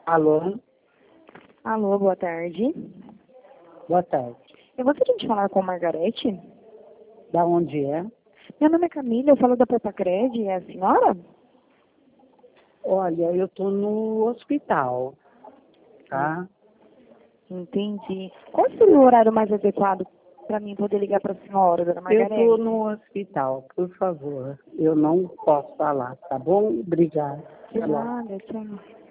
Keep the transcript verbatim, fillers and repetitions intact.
Alô? Alô, boa tarde. Boa tarde. Eu gostaria de falar com a Margarete. Da onde é? Meu nome é Camila, eu falo da Portacred, é a senhora? Olha, eu tô no hospital, tá? Entendi. Qual seria o horário mais adequado para mim poder ligar para a senhora, dona Eu Margarete? tô no hospital, por favor. Eu não posso falar, tá bom? Obrigada. De nada, tchau.